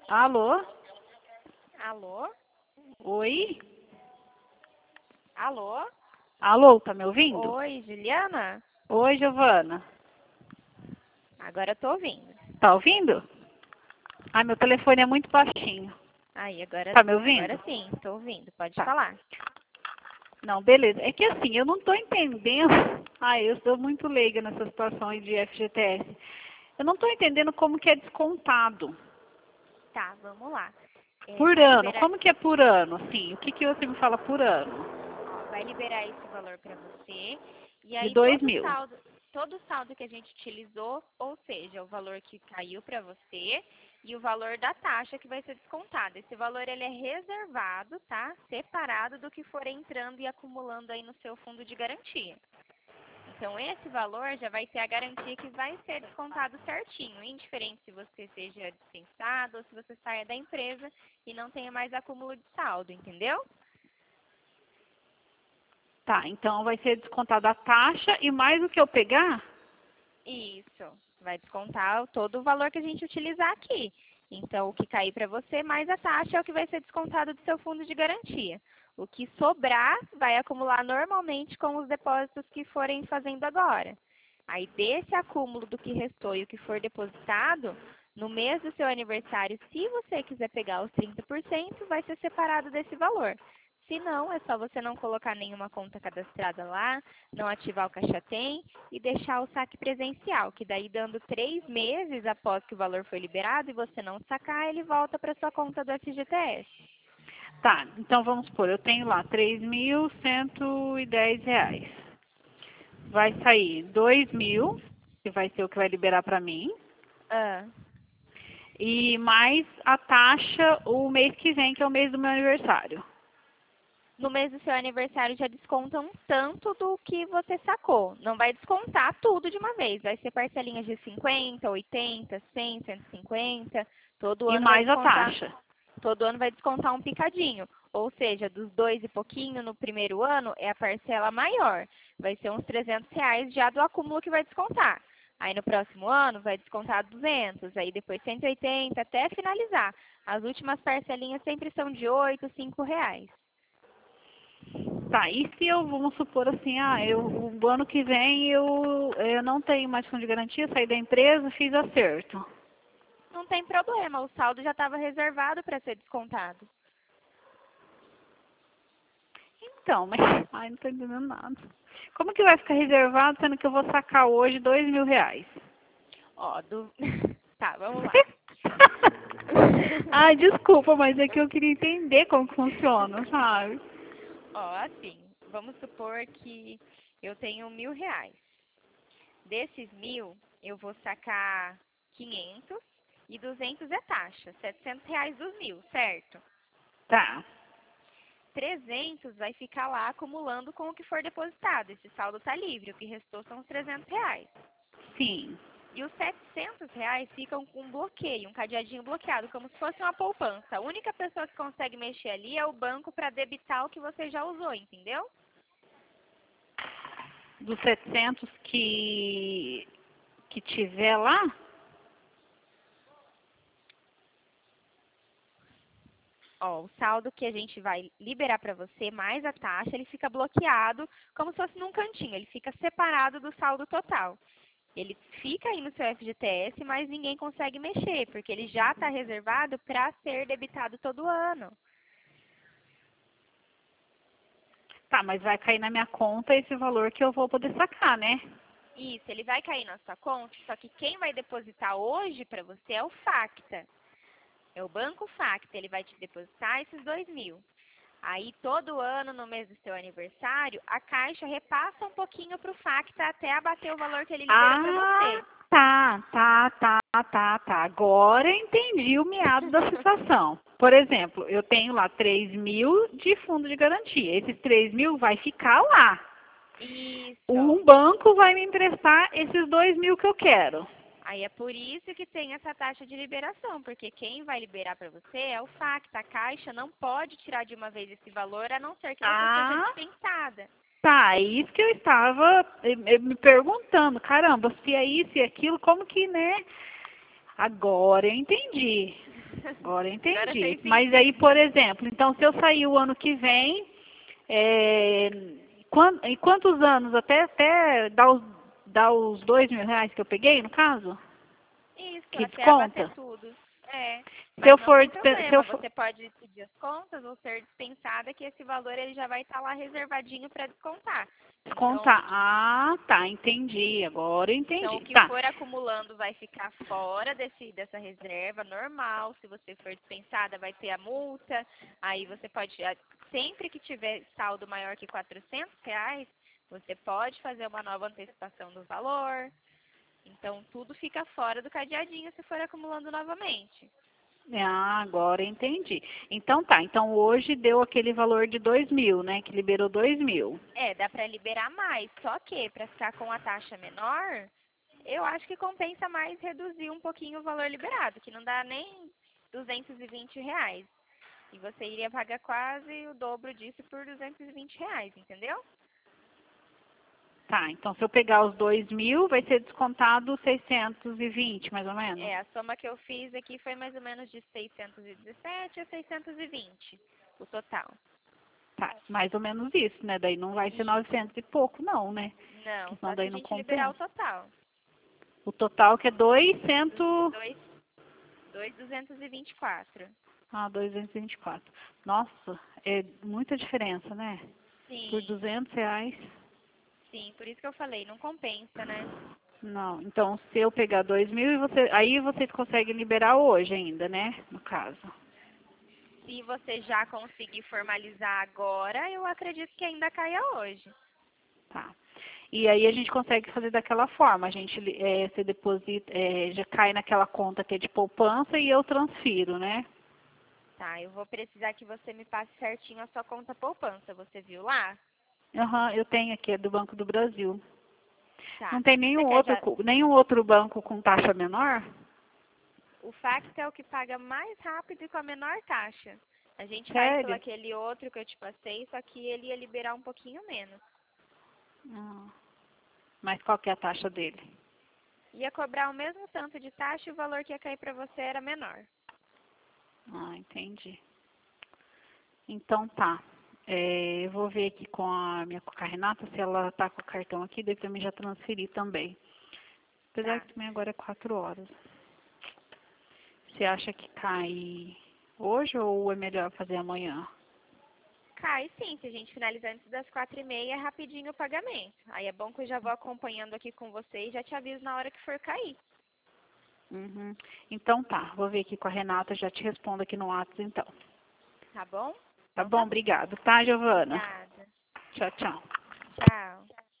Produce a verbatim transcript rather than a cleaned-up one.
Alô? Alô? Oi? Alô? Alô, tá me ouvindo? Oi, Juliana? Oi, Giovana. Agora eu tô ouvindo. Tá ouvindo? Ai, meu telefone é muito baixinho. Aí, agora, Tá me agora ouvindo? sim, tô ouvindo. Pode Tá. falar. Não, beleza. É que assim, eu não tô entendendo. Ai, eu sou muito leiga nessa situação aí de F G T S. Eu não tô entendendo como que é descontado. Tá, vamos lá. É, Por vai ano. liberar, Como que é por ano? Assim, o que que você me fala por ano? ó, vai liberar esse valor para você. E De aí dois todo mil. saldo, todo saldo que a gente utilizou, ou seja, o valor que caiu para você e o valor da taxa que vai ser descontado. Esse valor ele é reservado, tá? Separado do que for entrando e acumulando aí no seu fundo de garantia. Então, esse valor já vai ter a garantia que vai ser descontado certinho, indiferente se você seja dispensado ou se você saia da empresa e não tenha mais acúmulo de saldo, entendeu? Tá, então vai ser descontada a taxa e mais o que eu pegar? Isso, vai descontar todo o valor que a gente utilizar aqui. Então, o que cair para você mais a taxa é o que vai ser descontado do seu fundo de garantia. O que sobrar vai acumular normalmente com os depósitos que forem fazendo agora. Aí, desse acúmulo do que restou e o que for depositado, no mês do seu aniversário, se você quiser pegar os trinta por cento, vai ser separado desse valor. Se não, é só você não colocar nenhuma conta cadastrada lá, não ativar o Caixa Tem e deixar o saque presencial, que daí dando três meses após que o valor foi liberado e você não sacar, ele volta para sua conta do F G T S. Tá, então vamos supor, eu tenho lá três mil cento e dez reais. Vai sair dois mil, que vai ser o que vai liberar para mim, Ah, e mais a taxa o mês que vem, que é o mês do meu aniversário. no mês do seu aniversário já desconta um tanto do que você sacou. Não vai descontar tudo de uma vez. Vai ser parcelinhas de cinquenta, oitenta, cem, cento e cinquenta. Todo E ano vai mais a descontar, taxa. todo ano vai descontar um picadinho. Ou seja, dos dois e pouquinho no primeiro ano é a parcela maior. Vai ser uns trezentos reais já do acúmulo que vai descontar. Aí no próximo ano vai descontar duzentos, aí depois cento e oitenta até finalizar. As últimas parcelinhas sempre são de oito, cinco reais. Tá, e se eu, vamos supor assim, ah, eu, o ano que vem eu, eu não tenho mais fundo de garantia, saí da empresa, fiz acerto. Não tem problema, o saldo já estava reservado para ser descontado. Então, mas, ai, não tô entendendo nada. Como que vai ficar reservado, sendo que eu vou sacar hoje dois mil reais? Ó, do... Tá, vamos lá. Ai, desculpa, mas é que eu queria entender como que funciona, sabe? Ó, assim, vamos supor que eu tenho mil reais. Desses mil, eu vou sacar quinhentos e duzentos é taxa, setecentos reais dos mil, certo? Tá, trezentos vai ficar lá acumulando com o que for depositado. Esse saldo está livre, o que restou são os trezentos reais. sim. E os setecentos reais ficam com um bloqueio, um cadeadinho bloqueado, como se fosse uma poupança. A única pessoa que consegue mexer ali é o banco para debitar o que você já usou, entendeu? Dos setecentos que, que tiver lá? Ó, o saldo que a gente vai liberar para você, mais a taxa, ele fica bloqueado como se fosse num cantinho, ele fica separado do saldo total. Ele fica aí no seu F G T S, mas ninguém consegue mexer, porque ele já está reservado para ser debitado todo ano. Tá, mas vai cair na minha conta esse valor que eu vou poder sacar, né? Isso, ele vai cair na sua conta, só que quem vai depositar hoje para você é o Facta. É o Banco Facta, ele vai te depositar esses dois mil. Aí, todo ano, no mês do seu aniversário, a Caixa repassa um pouquinho para o Facta até abater o valor que ele libera para Ah, você. tá, tá, tá, tá, tá. Agora eu entendi o meado da situação. Por exemplo, eu tenho lá três mil de fundo de garantia. Esses três mil vai ficar lá. Isso. Um banco vai me emprestar esses dois mil que eu quero. Aí é por isso que tem essa taxa de liberação, porque quem vai liberar para você é o Facta. A Caixa não pode tirar de uma vez esse valor, a não ser que você seja Ah, dispensada. tá. É isso que eu estava eh, eh, me perguntando. Caramba, se é isso e aquilo, como que, né? Agora eu entendi. Agora eu Agora entendi. fez Mas sentido. aí, por exemplo, então se eu sair o ano que vem, é, quan- em quantos anos? Até, até dar os, dar os dois mil reais que eu peguei, no caso? Isso, Que até abater desconta? tudo. É, Se eu mas não for, tem dispen- se eu problema. for, Você pode pedir as contas ou ser dispensada, que esse valor ele já vai estar lá reservadinho para descontar. Então, descontar. Ah, tá, entendi. Agora eu então, o entendi. que Tá. for acumulando vai ficar fora desse, dessa reserva normal. Se você for dispensada, vai ter a multa. Aí você pode, ah, sempre que tiver saldo maior que quatrocentos reais, você pode fazer uma nova antecipação do valor. Então, tudo fica fora do cadeadinho se for acumulando novamente. Ah, agora eu entendi. Então tá, então hoje deu aquele valor de dois mil, né? Que liberou dois mil. É, dá para liberar mais. Só que, para ficar com a taxa menor, eu acho que compensa mais reduzir um pouquinho o valor liberado, que não dá nem duzentos e vinte reais. E você iria pagar quase o dobro disso por duzentos e vinte reais, entendeu? Tá, então se eu pegar os dois mil, vai ser descontado seiscentos e vinte, mais ou menos. É, a soma que eu fiz aqui foi mais ou menos de seiscentos e dezessete a seiscentos e vinte, o total. Tá, mais ou menos isso, né? Daí não vai ser Isso. novecentos e pouco, não, né? Não, Porque senão só se daí a não gente liberar o compensa. total. O total que é duzentos. Dois, dois duzentos e vinte e quatro. Ah, duzentos e vinte e quatro. Nossa, é muita diferença, né? Por Sim, duzentos reais. sim, por isso que eu falei, não compensa, né? Não, então se eu pegar dois mil, e você, aí vocês conseguem liberar hoje ainda, né? No caso. Se você já conseguir formalizar agora, eu acredito que ainda caia hoje. Tá. E aí a gente consegue fazer daquela forma. A gente é, você deposita, é, já cai naquela conta que é de poupança e eu transfiro, né? Tá, eu vou precisar que você me passe certinho a sua conta poupança. Você viu lá? Aham, eu tenho aqui, é do Banco do Brasil. Tá. Não tem Você nenhum quer outro, já... cu- nenhum outro banco com taxa menor? O Facta é o que paga mais rápido e com a menor taxa. A gente faz pelo Sério? aquele outro que eu te passei, só que ele ia liberar um pouquinho menos. Ah, mas qual que é a taxa dele? Ia cobrar o mesmo tanto de taxa e o valor que ia cair para você era menor. Ah, entendi. Então tá. É, eu vou ver aqui com a minha com a Renata se ela tá com o cartão aqui, daí pra mim já transferir também. Apesar Tá. que também agora é quatro horas. Você acha que cai hoje ou é melhor fazer amanhã? Cai sim, se a gente finalizar antes das quatro e meia, é rapidinho o pagamento. Aí é bom que eu já vou acompanhando aqui com você e já te aviso na hora que for cair. Uhum. Então tá, vou ver aqui com a Renata, já te respondo aqui no WhatsApp então. Tá bom? Tá Então tá bom, bom. obrigado, tá, Giovana? Obrigada. Tchau, tchau. Tchau.